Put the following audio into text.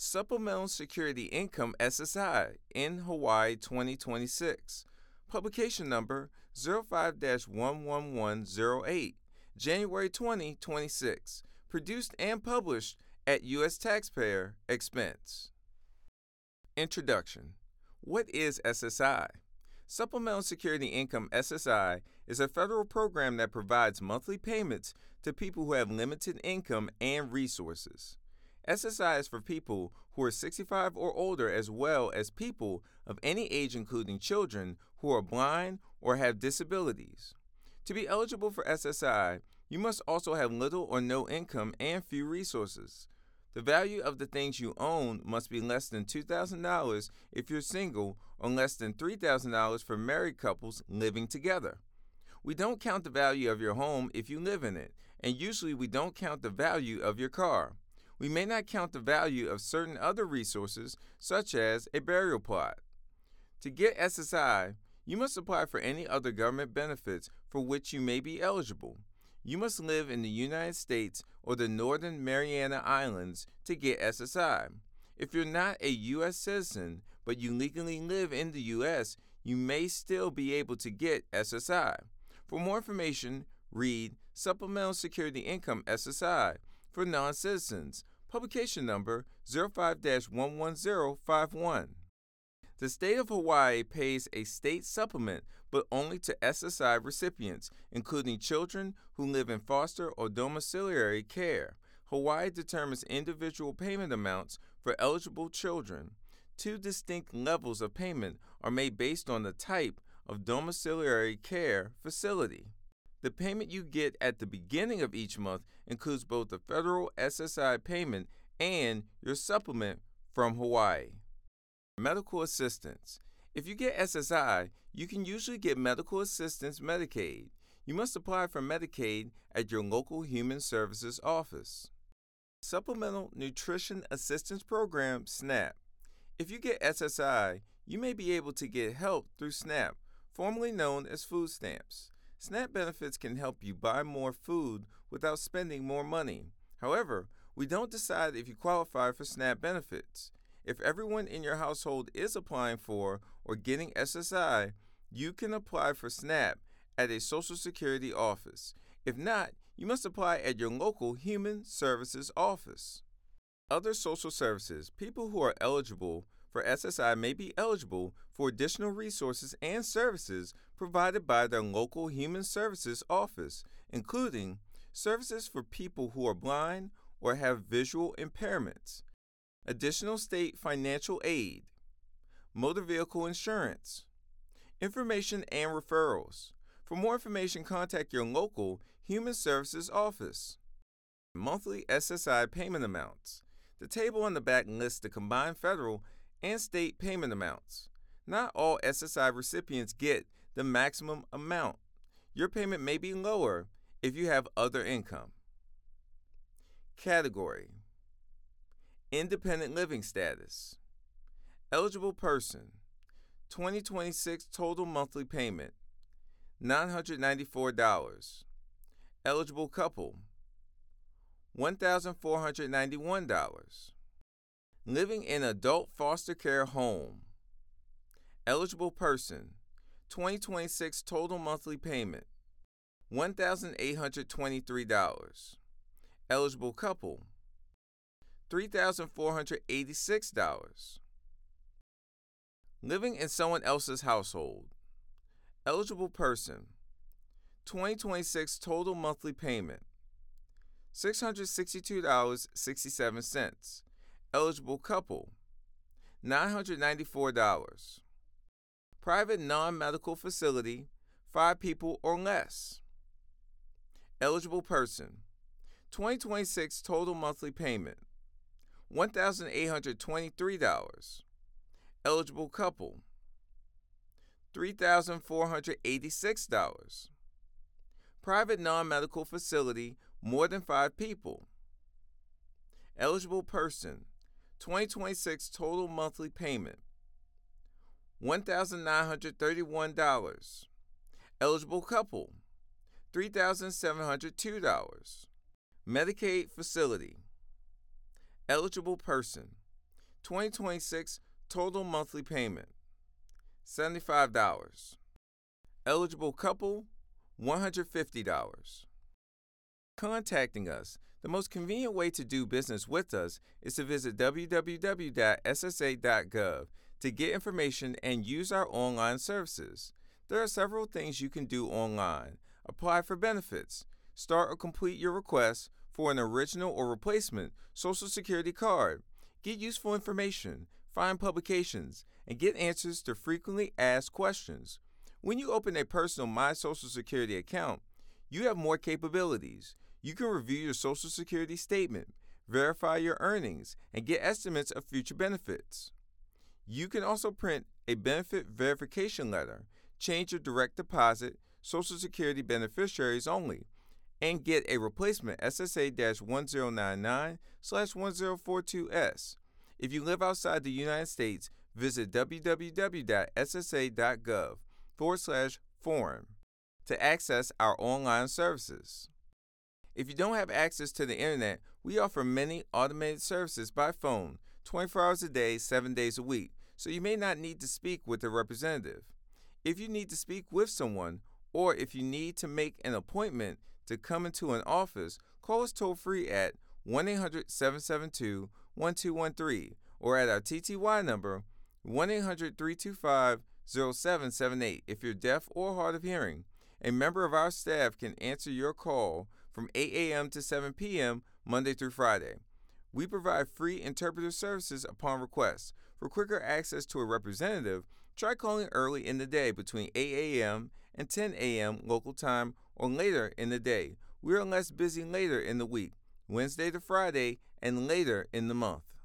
Supplemental Security Income SSI in Hawaii 2026. Publication number 05 11108, January 2026. Produced and published at U.S. taxpayer expense. Introduction. What is SSI? Supplemental Security Income SSI is a federal program that provides monthly payments to people who have limited income and resources. SSI is for people who are 65 or older, as well as people of any age, including children who are blind or have disabilities. To be eligible for SSI, you must also have little or no income and few resources. The value of the things you own must be less than $2,000 if you're single, or less than $3,000 for married couples living together. We don't count the value of your home if you live in it, and usually we don't count the value of your car. We may not count the value of certain other resources, such as a burial plot. To get SSI, you must apply for any other government benefits for which you may be eligible. You must live in the United States or the Northern Mariana Islands to get SSI. If you're not a U.S. citizen, but you legally live in the U.S., you may still be able to get SSI. For more information, read Supplemental Security Income SSI for non-citizens, publication number 05 11051. The state of Hawaii pays a state supplement, but only to SSI recipients, including children who live in foster or domiciliary care. Hawaii determines individual payment amounts for eligible children. Two distinct levels of payment are made based on the type of domiciliary care facility. The payment you get at the beginning of each month includes both the federal SSI payment and your supplement from Hawaii. Medical assistance. If you get SSI, you can usually get medical assistance Medicaid. You must apply for Medicaid at your local Human Services office. Supplemental Nutrition Assistance Program SNAP. If you get SSI, you may be able to get help through SNAP, formerly known as food stamps. SNAP benefits can help you buy more food without spending more money. However, we don't decide if you qualify for SNAP benefits. If everyone in your household is applying for or getting SSI, you can apply for SNAP at a Social Security office. If not, you must apply at your local Human Services office. Other social services. People who are eligible for SSI may be eligible for additional resources and services provided by their local Human Services office, including services for people who are blind or have visual impairments, additional state financial aid, motor vehicle insurance, information and referrals. For more information, contact your local Human Services office. Monthly SSI payment amounts. The table on the back lists the combined federal and state payment amounts. Not all SSI recipients get the maximum amount. Your payment may be lower if you have other income. Category: Independent living status. Eligible person: 2026 total monthly payment $994. Eligible couple: $1,491. Living in adult foster care home. Eligible person: 2026 total monthly payment $1,823. Eligible couple: $3,486. Living in someone else's household. Eligible person: 2026 total monthly payment $662.67. Eligible couple: $994. Private non-medical facility, 5 people or less. Eligible person: 2026 total monthly payment $1,823. Eligible couple: $3,486. Private non-medical facility, more than 5 people. Eligible person: 2026 total monthly payment $1,931. Eligible couple: $3,702. Medicaid facility. Eligible person: 2026 total monthly payment $75. Eligible couple $150. Contacting us. The most convenient way to do business with us is to visit www.ssa.gov to get information and use our online services. There are several things you can do online. Apply for benefits, start or complete your request for an original or replacement Social Security card, get useful information, find publications, and get answers to frequently asked questions. When you open a personal My Social Security account, you have more capabilities. You can review your Social Security statement, verify your earnings, and get estimates of future benefits. You can also print a benefit verification letter, change your direct deposit, Social Security beneficiaries only, and get a replacement SSA-1099/1042S. If you live outside the United States, visit www.ssa.gov/foreign to access our online services. If you don't have access to the internet, we offer many automated services by phone, 24 hours a day, 7 days a week, so you may not need to speak with a representative. If you need to speak with someone, or if you need to make an appointment to come into an office, call us toll-free at 1-800-772-1213 or at our TTY number 1-800-325-0778 if you're deaf or hard of hearing. A member of our staff can answer your call from 8 a.m. to 7 p.m. Monday through Friday. We provide free interpreter services upon request. For quicker access to a representative, try calling early in the day between 8 a.m. and 10 a.m. local time or later in the day. We are less busy later in the week, Wednesday to Friday, and later in the month.